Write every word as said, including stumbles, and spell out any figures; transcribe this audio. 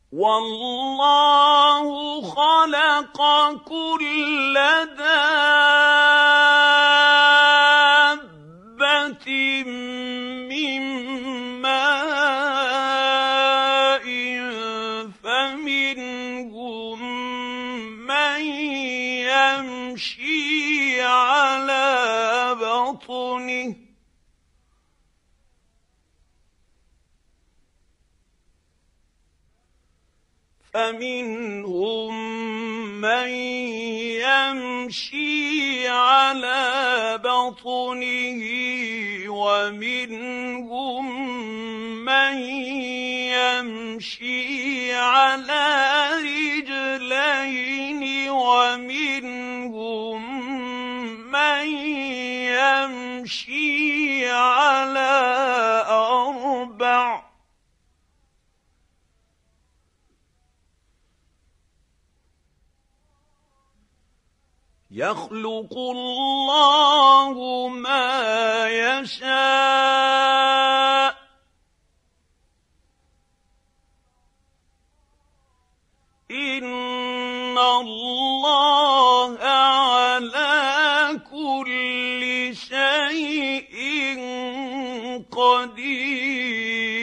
وَاللَّهُ خَلَقَ كُلَّ دَابَّةٍ مِّن مَّاءٍ فَمِنْهُم مَّن يَمْشِي عَلَىٰ بَطْنِهِ فَمِنْهُم مَّن يَمْشِي عَلَىٰ بَطْنِهِ وَمِنْهُم مَّن يَمْشِي عَلَىٰ رِجْلَيْنِ وَمِنْهُم مَّن يَمْشِي عَلَىٰ أَرْبَعٍ ۚ يَخْلُقُ اللَّهُ مَا يَشَاءُ ۚ إِنَّ اللَّهَ عَلَىٰ كُلِّ شَيْءٍ قَدِيرٌ.